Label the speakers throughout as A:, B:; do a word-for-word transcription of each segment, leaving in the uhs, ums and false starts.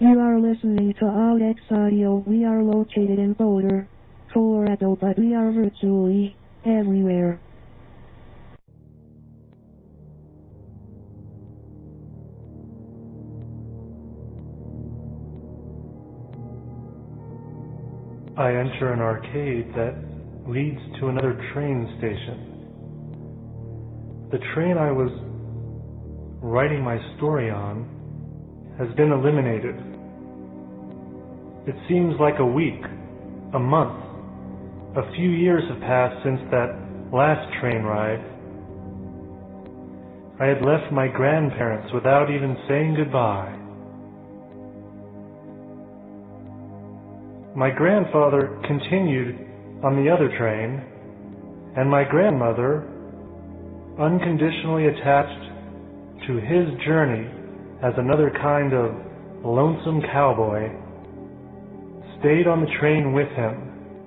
A: You are listening to Alex Audio. We are located in Boulder, Colorado, but we are virtually everywhere.
B: I enter an arcade that leads to another train station. The train I was writing my story on has been eliminated. It seems like a week, a month, a few years have passed since that last train ride. I had left my grandparents without even saying goodbye. My grandfather continued on the other train, and my grandmother, unconditionally attached to his journey as another kind of lonesome cowboy, stayed on the train with him.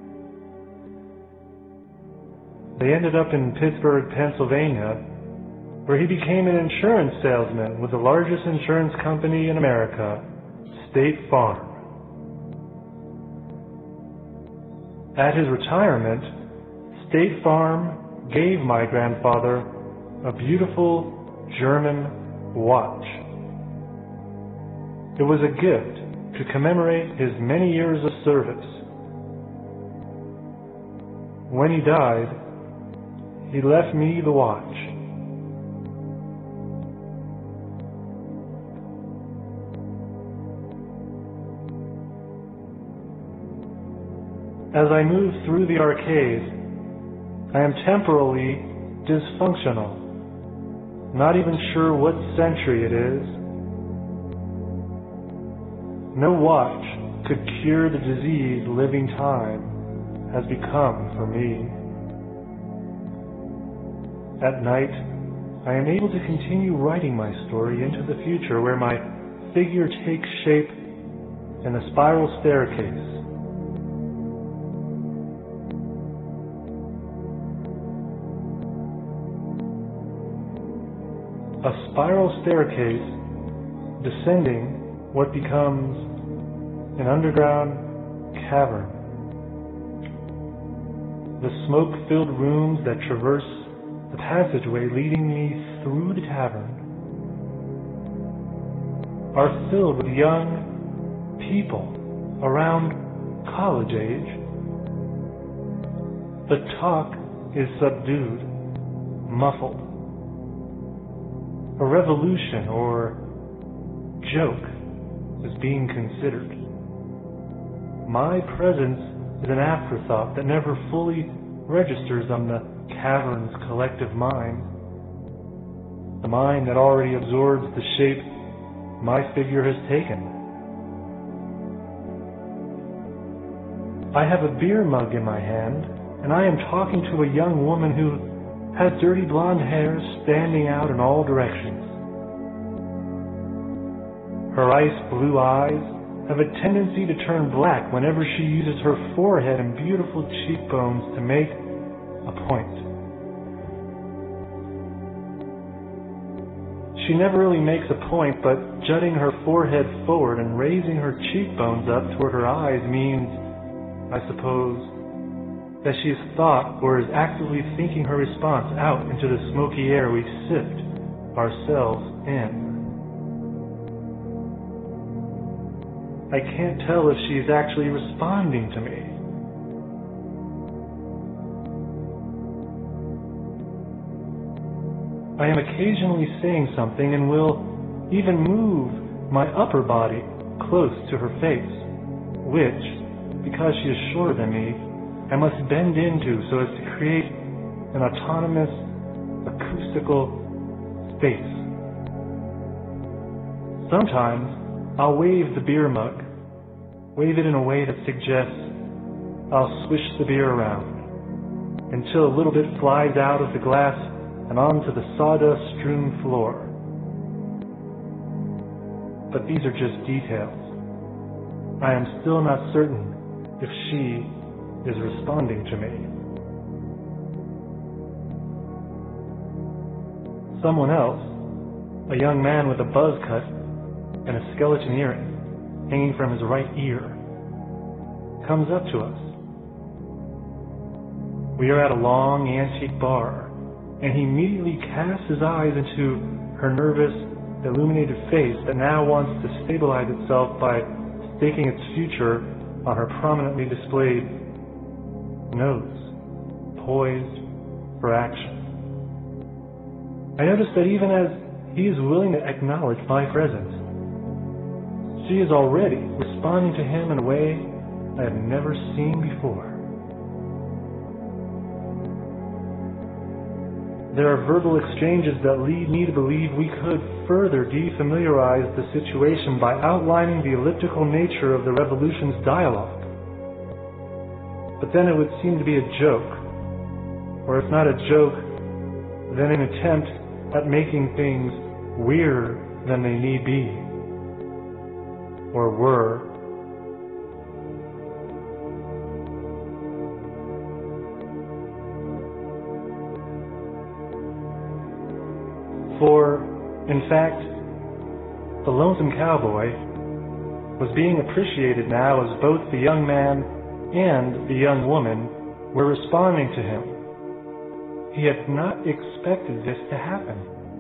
B: They ended up in Pittsburgh, Pennsylvania, where he became an insurance salesman with the largest insurance company in America, State Farm. At his retirement, State Farm gave my grandfather a beautiful German watch. It was a gift to commemorate his many years of service. When he died, he left me the watch. As I move through the arcade, I am temporally dysfunctional, not even sure what century it is. No watch could cure the disease living time has become for me. At night, I am able to continue writing my story into the future where my figure takes shape in a spiral staircase. A spiral staircase descending what becomes an underground cavern. The smoke-filled rooms that traverse the passageway leading me through the tavern are filled with young people around college age. The talk is subdued, muffled. A revolution or joke is being considered. My presence is an afterthought that never fully registers on the cavern's collective mind, the mind that already absorbs the shape my figure has taken. I have a beer mug in my hand, and I am talking to a young woman who has dirty blonde hair standing out in all directions. Her ice blue eyes have a tendency to turn black whenever she uses her forehead and beautiful cheekbones to make a point. She never really makes a point, but jutting her forehead forward and raising her cheekbones up toward her eyes means, I suppose, that she has thought or is actively thinking her response out into the smoky air we sift ourselves in. I can't tell if she is actually responding to me. I am occasionally saying something and will even move my upper body close to her face, which, because she is shorter than me, I must bend into so as to create an autonomous acoustical space. Sometimes I'll wave the beer mug, wave it in a way that suggests I'll swish the beer around until a little bit flies out of the glass and onto the sawdust-strewn floor. But these are just details. I am still not certain if she is responding to me. Someone else, a young man with a buzz cut and a skeleton earring, hanging from his right ear, comes up to us. We are at a long antique bar, and he immediately casts his eyes into her nervous, illuminated face that now wants to stabilize itself by staking its future on her prominently displayed nose, poised for action. I notice that even as he is willing to acknowledge my presence, she is already responding to him in a way I have never seen before. There are verbal exchanges that lead me to believe we could further defamiliarize the situation by outlining the elliptical nature of the revolution's dialogue. But then it would seem to be a joke, or if not a joke, then an attempt at making things weirder than they need be, or were. For, in fact, the lonesome cowboy was being appreciated now as both the young man and the young woman were responding to him. He had not expected this to happen.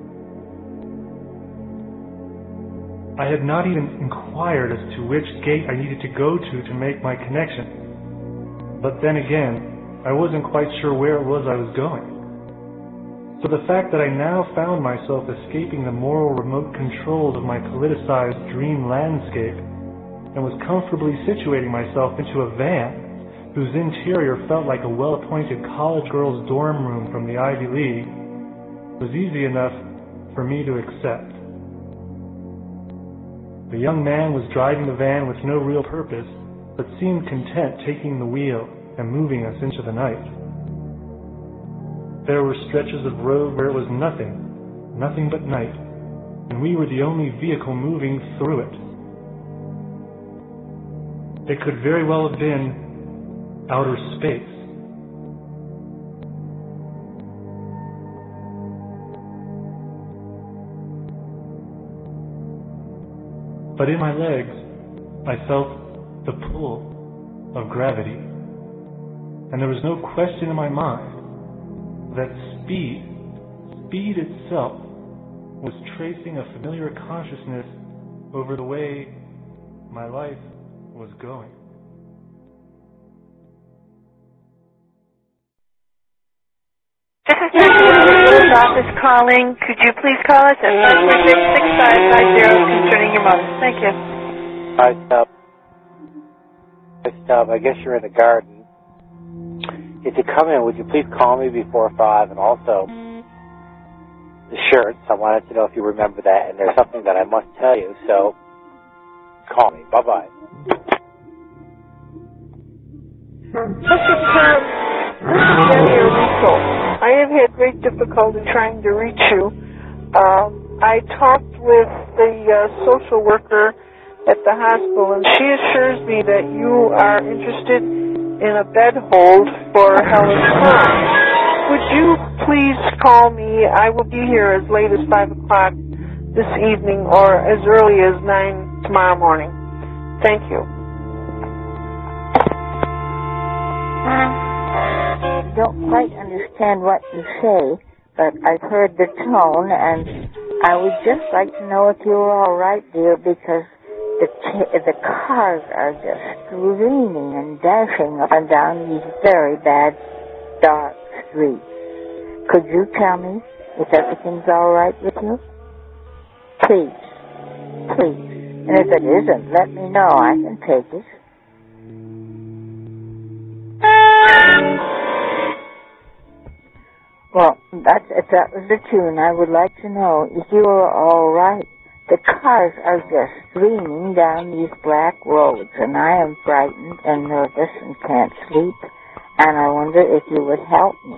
B: I had not even inquired as to which gate I needed to go to to make my connection. But then again, I wasn't quite sure where it was I was going. So the fact that I now found myself escaping the moral remote controls of my politicized dream landscape and was comfortably situating myself into a van whose interior felt like a well-appointed college girl's dorm room from the Ivy League was easy enough for me to accept. The young man was driving the van with no real purpose, but seemed content taking the wheel and moving us into the night. There were stretches of road where it was nothing, nothing but night, and we were the only vehicle moving through it. It could very well have been outer space. But in my legs, I felt the pull of gravity, and there was no question in my mind that speed, speed itself, was tracing a familiar consciousness over the way my life was going.
C: This is the office calling. Could you please call us at five four six, six five five zero concerning your mother? Thank you.
D: Hi, Stub. Hi, Stub. I guess you're in the garden. If you come in, would you please call me before five? And also, the shirts, I wanted to know if you remember that, and there's something that I must tell you, so call me. Bye-bye.
C: This is Tom. This is Jenny Rico. I have had great difficulty trying to reach you. Um, I talked with the uh, social worker at the hospital, and she assures me that you are interested in a bed hold for Helen Klein. Would you please call me? I will be here as late as five o'clock this evening or as early as nine tomorrow morning. Thank you.
E: I don't quite understand what you say, but I've heard the tone, and I would just like to know if you're all right, dear, because the ch- the cars are just screaming and dashing up and down these very bad, dark streets. Could you tell me if everything's all right with you? Please. Please. And if it isn't, let me know. I can take it. Well, that's, if that was the tune, I would like to know if you are all right. The cars are just streaming down these black roads, and I am frightened and nervous and can't sleep, and I wonder if you would help me.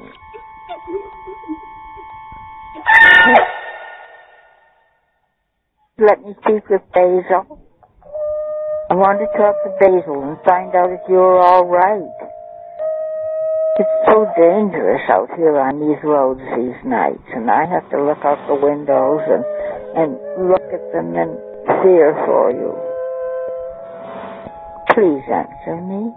E: Let me speak with Basil. I want to talk to Basil and find out if you're all right. It's so dangerous out here on these roads these nights, and I have to look out the windows and, and look at them in fear for you. Please answer me.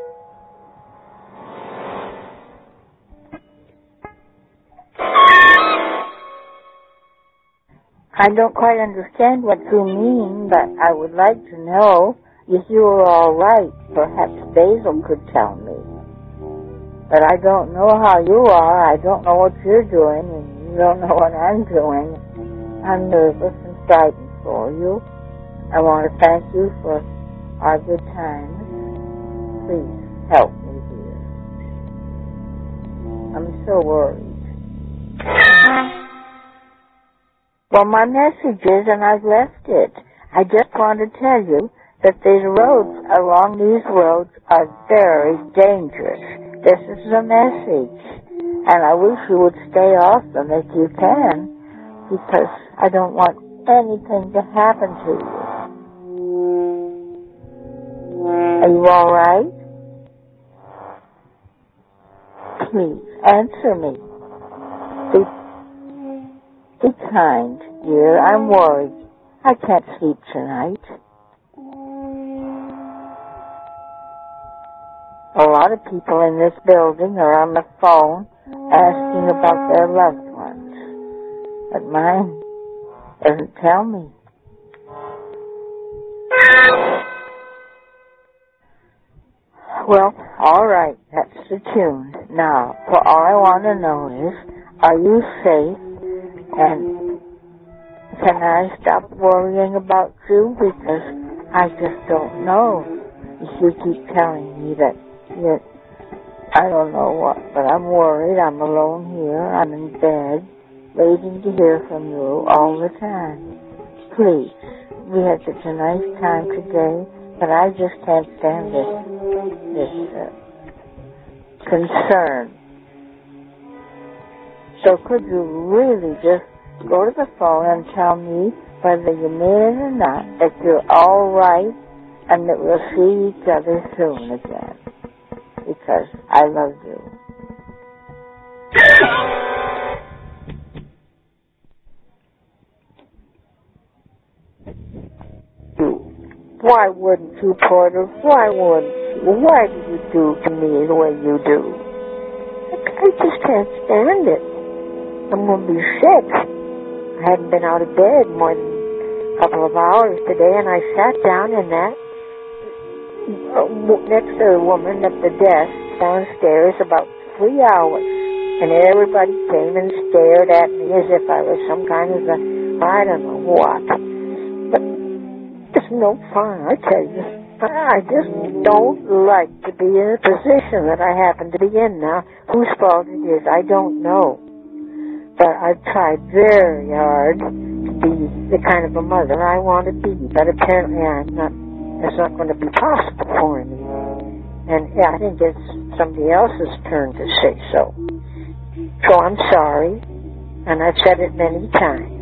E: I don't quite understand what you mean, but I would like to know if you are all right. Perhaps Basil could tell me. But I don't know how you are. I don't know what you're doing, and you don't know what I'm doing. I'm nervous and frightened for you. I want to thank you for our good times. Please help me here. I'm so worried. Well, my message is, and I've left it. I just want to tell you that these roads along these roads are very dangerous. This is the message. And I wish you would stay off them if you can, because I don't want anything to happen to you. Are you all right? Please, answer me. Be, be kind, dear. I'm worried. I can't sleep tonight. A lot of people in this building are on the phone asking about their loved ones. But mine doesn't tell me. Well, all right, that's the tune. Now, well, all I want to know is, are you safe? And can I stop worrying about you? Because I just don't know. If you keep telling me that, that I don't know what, but I'm worried. I'm alone here. I'm in bed, waiting to hear from you all the time. Please, we had such a nice time today, but I just can't stand this, this uh, concern. So could you really just go to the phone and tell me whether you mean it or not, that you're all right, and that we'll see each other soon again? Because I love you. Why wouldn't you, Porter? Why wouldn't you? Why do you do to me the way you do? I just can't stand it. I'm going to be sick. I hadn't been out of bed more than a couple of hours today, and I sat down in that uh, next to the woman at the desk downstairs about three hours, and everybody came and stared at me as if I was some kind of a, I don't know what. But it's no fun, I tell you. I just don't like to be in a position that I happen to be in now. Whose fault it is, I don't know. But I've tried very hard to be the kind of a mother I want to be, but apparently I'm not, it's not going to be possible for me. And yeah, I think it's somebody else's turn to say so. So I'm sorry, and I've said it many times.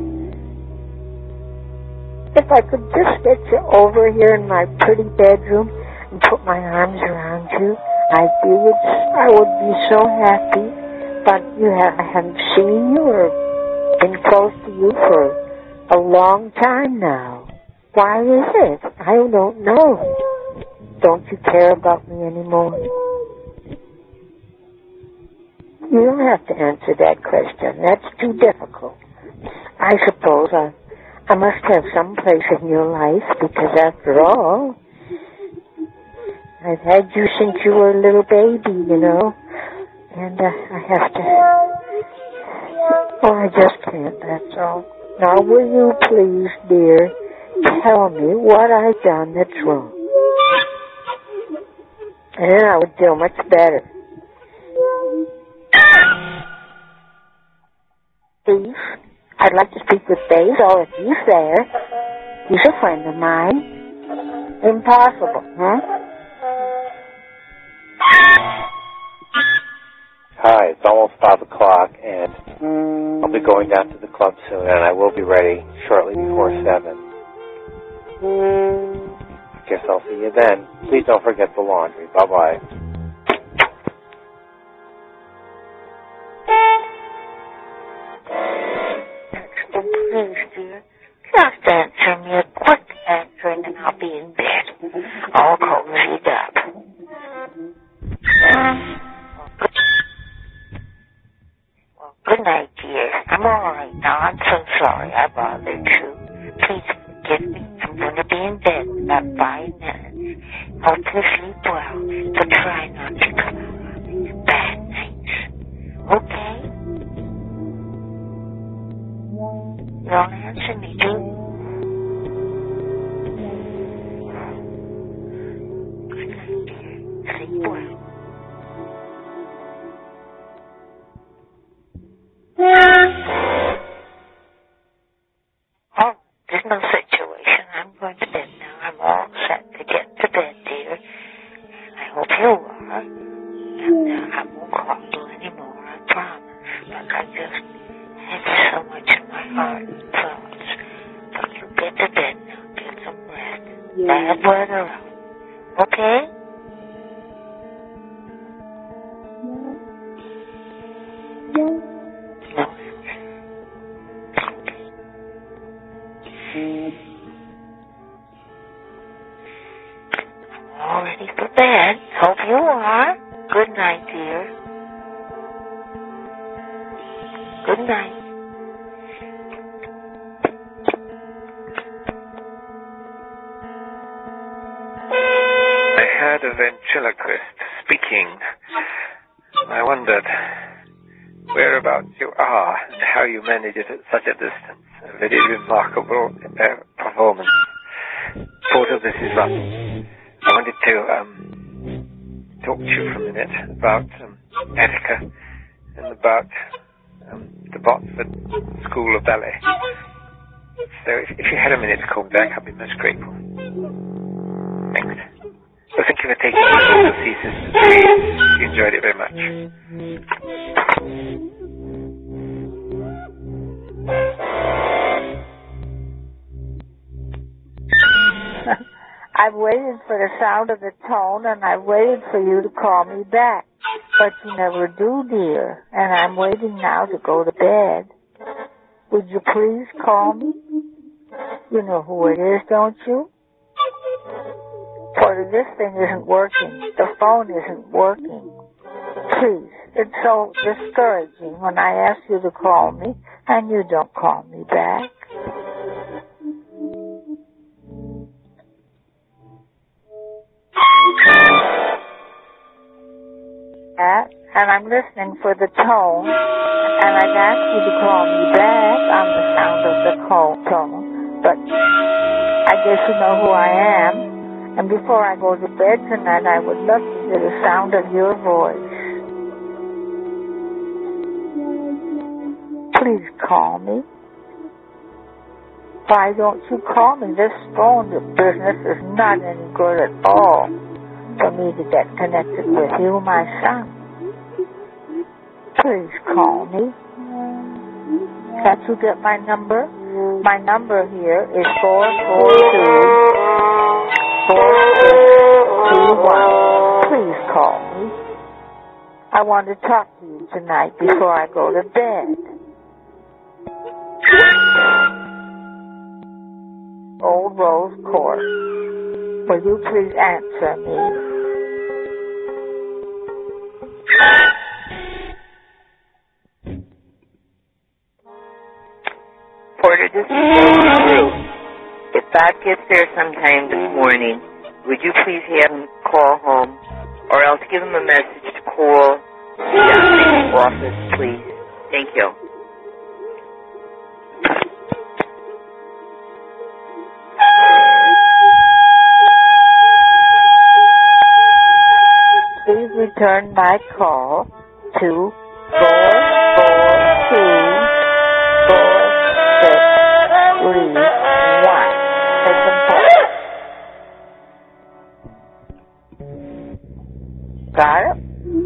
E: If I could just get you over here in my pretty bedroom and put my arms around you, I would, I would be so happy. But you have, I haven't seen you or been close to you for a long time now. Why is it? I don't know. Don't you care about me anymore? You don't have to answer that question. That's too difficult. I suppose I, I must have some place in your life, because after all, I've had you since you were a little baby, you know. And uh, I have to... Oh, I just can't, that's all. Now, will you please, dear, tell me what I've done that's wrong? And then I would feel much better. Steve, I'd like to speak with Basil if he's there. He's a friend of mine. Impossible, huh?
D: Hi, it's almost five o'clock, and I'll be going down to the club soon, and I will be ready shortly before seven. I guess I'll see you then. Please don't forget the laundry. Bye-bye.
E: Please, dear, just answer me a quick answer, and then I'll be in bed. I'll call you back. Well, good night, dear. I'm all right now. I'm so sorry I bothered you. Please forgive me. I'm going to be in bed in about five minutes. Hope you sleep well, but try not to come out on these bad nights. Okay? You don't answer me, do you? Good night, dear. Sleep well. Oh, there's no situation. I'm going to bed now. I'm all set to get to bed, dear. And I hope you are. And uh, I won't call you anymore, I promise. Like I just had so much in my heart and thoughts. But you get to bed now. Get some rest. Bad weather out. Okay? No answer. Okay. I'm all ready for bed. Hope you are. Good night, dear. Good night.
F: I heard a ventriloquist speaking. I wondered whereabouts you are and how you manage it at such a distance. A very remarkable uh, performance. Porter, this is Russ. I wanted to um, talk to you for a minute about um, Attica and about um, the Botsford School of Ballet. So if, if you had a minute to call me back, I'd be most grateful. Thanks. Well, thank you for taking me to see Sister Louise. You enjoyed it very much.
E: I've waited for the sound of the tone, and I waited for you to call me back. But you never do, dear, and I'm waiting now to go to bed. Would you please call me? You know who it is, don't you? Porter, this thing isn't working. The phone isn't working. Please, it's so discouraging when I ask you to call me, and you don't call me back. And I'm listening for the tone, and I've asked you to call me back on the sound of the tone, but I guess you know who I am, and before I go to bed tonight, I would love to hear the sound of your voice. Please call me. Why don't you call me? This phone business is not any good at all for me to get connected with you, my son. Please call me. Can't you get my number? My number here is four four two, four six two one. Please call me. I want to talk to you tonight before I go to bed. Old Rose Court. Will you please answer me?
G: Porter, this is Joe. If Bob gets there sometime this morning, would you please have him call home, or else give him a message to call the office, please? Thank you.
E: Please return my call to four four two, four six three one. Take them call. Got it?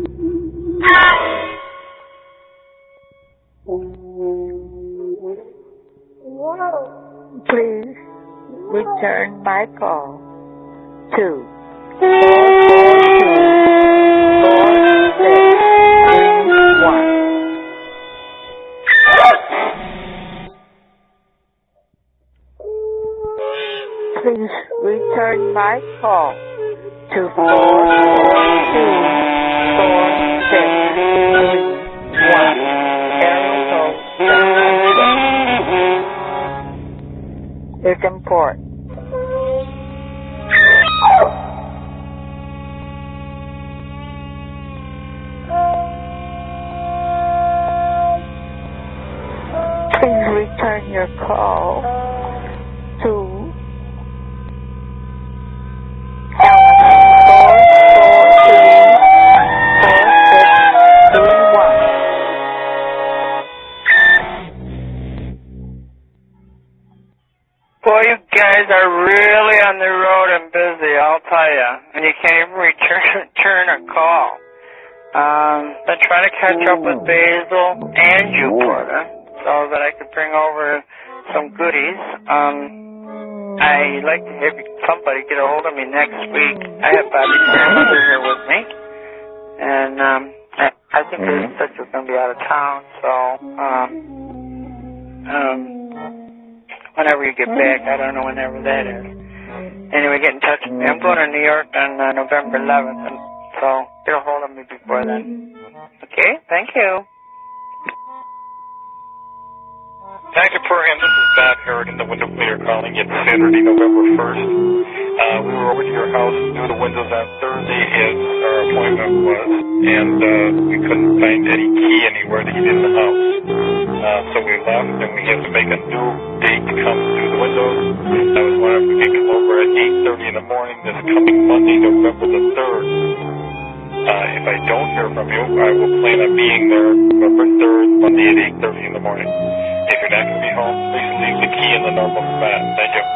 E: Please return my call to four four two, four six three one. Please return return my call to four four two, four six three one. Area code seven one six. It's important. Please return your call to Ellen four four two, four six three one.
H: Boy, you guys are really on the road and busy, I'll tell you. And you can't even return, return a call. Um, been trying to catch up with Basil and you, Porter, so that I could bring over some goodies. Um, I'd like to have somebody get a hold of me next week. I have Bobby's grandmother here with me. And um, I, I think they said she was going to be out of town, so um, um, whenever you get back, I don't know whenever that is. Anyway, get in touch with me. I'm going to New York on uh, November eleventh, and so get a hold of me before then. Okay? Thank you.
I: Thank you, program. This is Bob Harrigan, the window cleaner, calling you Saturday, November first. Uh, we were over to your house to do the windows on Thursday, as our appointment was, and uh, we couldn't find any key anywhere to get in the house. Uh, so we left, and we have to make a new date to come do the windows. I was wondering if we could come over at eight thirty in the morning this coming Monday, November the third. Uh, if I don't hear from you, I will plan on being there November third, Monday at eight thirty in the morning. If you're not going to be home, please leave the key in the normal spot. Thank you.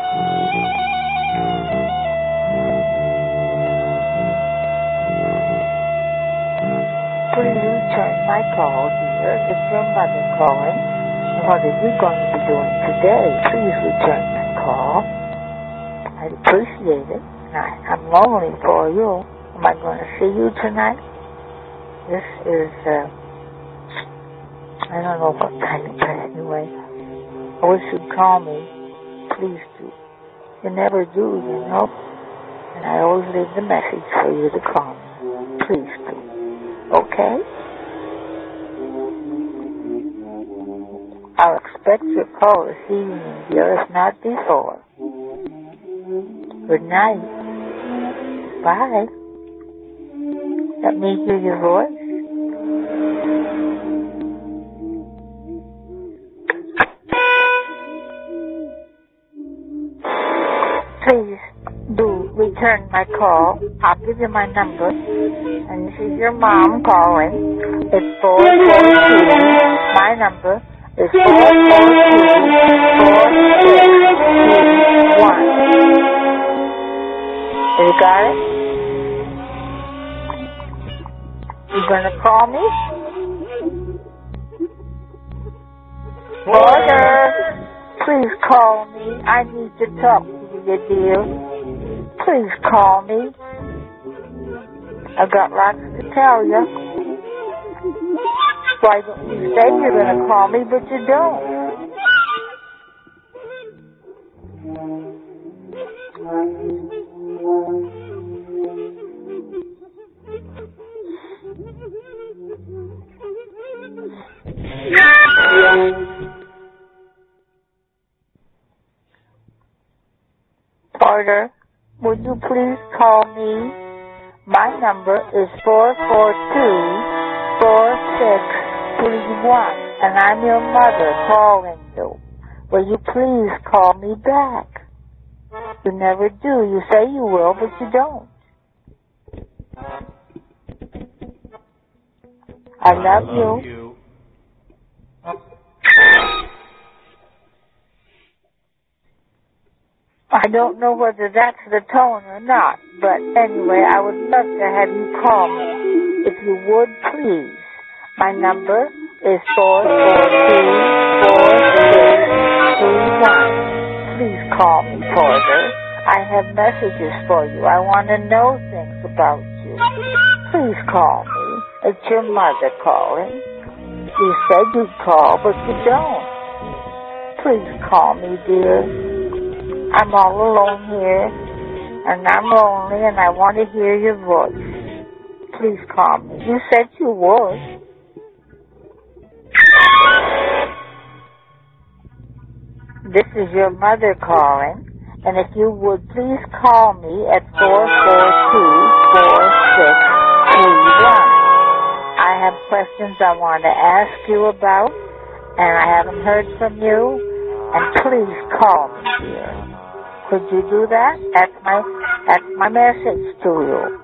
E: Please return my call, dear. It's your mother calling. What are you going to be doing today? Please return my call. I'd appreciate it. I, I'm lonely for you. Am I going to see you tonight? This is, uh, I don't know what time it is anyway. I wish you'd call me. Please do. You never do, you know. And I always leave the message for you to call me. Please do. Okay? I'll expect your call this evening, dear, if not before. Good night. Bye. Let me hear your voice. Please do return my call. I'll give you my number. And this is your mom calling. It's four four two. My number is four four two, four six three one. You got it? You gonna call me? Porter, please call me. I need to talk to you, dear. Please call me. I've got lots to tell you. Why don't you say you're gonna call me, but you don't? Porter, would you please call me? My number is four four two, four six three one, and I'm your mother calling you. Will you please call me back? You never do. You say you will, but you don't. I love, I love you. you. I don't know whether that's the tone or not, but anyway, I would love to have you call me. If you would, please. My number is four four two, four six three one. Please call me, Porter. I have messages for you. I want to know things about you. Please call me. It's your mother calling. You said you'd call, but you don't. Please call me, dear. I'm all alone here. and I'm lonely, and I want to hear your voice. Please call me. You said you would. This is your mother calling, and if you would please call me at four four two, four six three one. I have questions I want to ask you about, and I haven't heard from you, and please call me, dear. Could you do that? That's my, that's my message to you.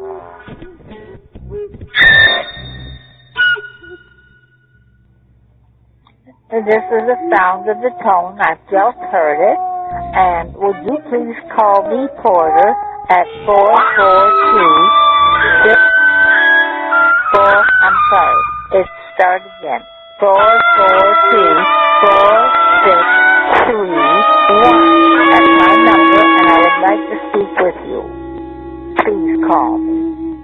E: This is the sound of the tone. I've just heard it. And would you please call me, Porter, at four four two, six four, I'm sorry, it started again, four four two, four six three one. That's my number, and I would like to speak with you. Please call me.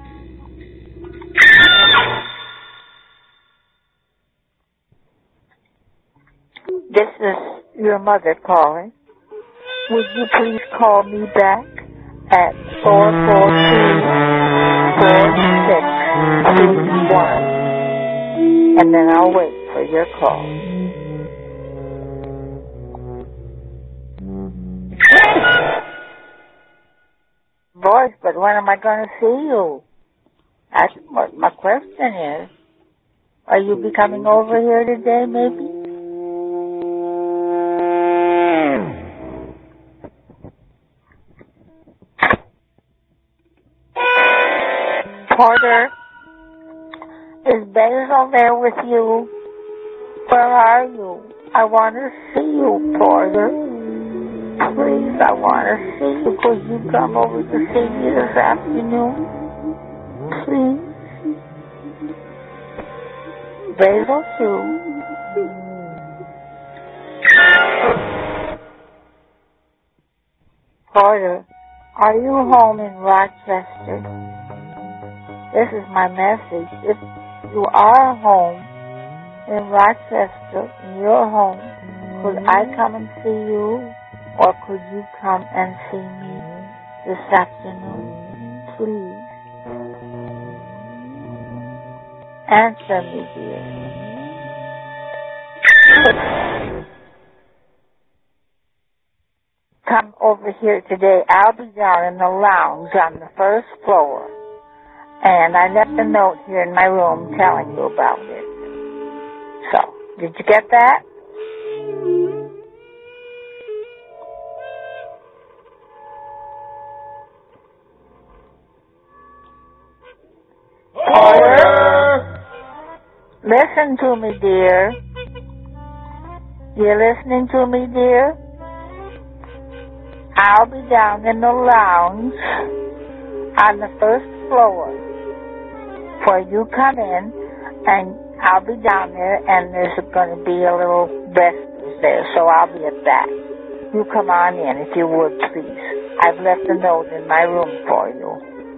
E: This is your mother calling. Would you please call me back at four four two, four six three one, and then I'll wait for your call. Voice, but when am I going to see you? That's what my question is. Are you be coming over here today, maybe? Porter, is Basil there with you? Where are you? I want to see you, Porter. Please, I want to see you. Could you come over to see me this afternoon? Please. Basil, too. Porter, are you home in Rochester? This is my message. If you are home in Rochester, in your home, could I come and see you? Or could you come and see me this afternoon? Please. Answer me, dear. Come over here today. I'll be down in the lounge on the first floor. And I left a note here in my room telling you about it. So, did you get that? Porter, listen to me, dear. You listening to me, dear? I'll be down in the lounge on the first floor. For you come in, and I'll be down there, and there's going to be a little breakfast there, so I'll be at that. You come on in, if you would, please. I've left a note in my room for you.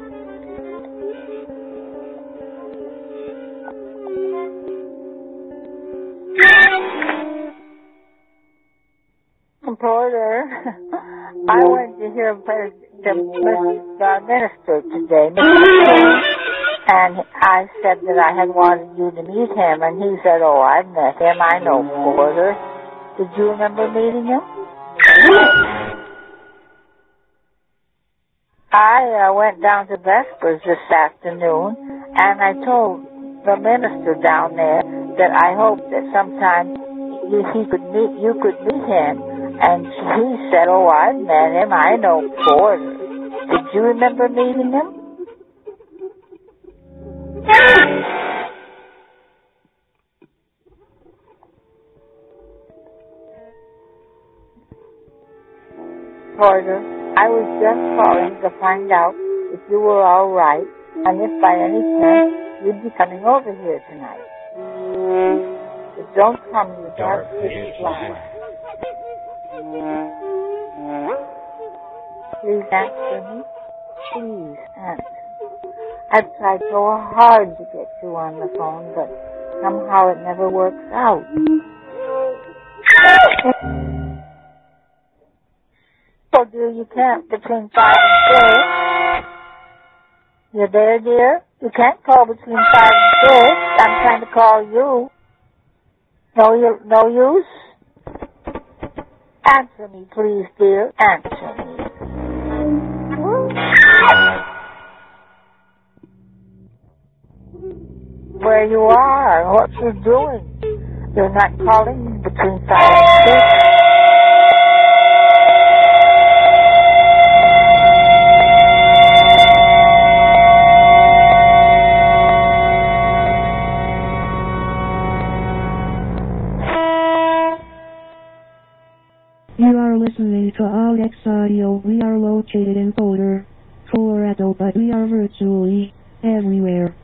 E: Porter, I went to hear the, the minister today, and I said that I had wanted you to meet him, and he said, oh, I've met him, I know Porter. Did you remember meeting him? I uh, went down to Vespers this afternoon, and I told the minister down there that I hoped that sometime you, he could meet, you could meet him. And he said, oh, I've met him. I know Porter. Did you remember meeting him? Porter, I was just calling to find out if you were all right and if by any chance you'd be coming over here tonight. But don't come without this flag. Please answer me. Please answer. I've tried so hard to get you on the phone, but somehow it never works out. call, dear. You can't between five and six. You're there, dear? You can't call between five and six. I'm trying to call you. No, you, no use? Answer me, please, dear. Answer me. Where you are and what you're doing. You're not calling between five and six.
A: You are listening to Alex Audio. We are located in Boulder, Colorado, but we are virtually everywhere.